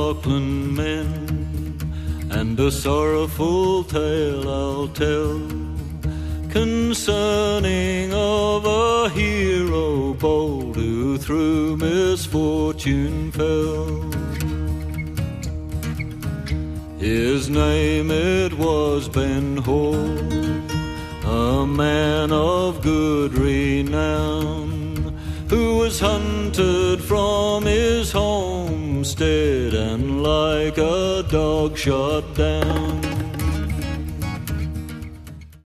Auckland men, and a sorrowful tale I'll tell concerning of a hero bold who through misfortune fell. His name it was Ben Hur, a man of good renown, who was hunted from his homestead and like a dog shot down.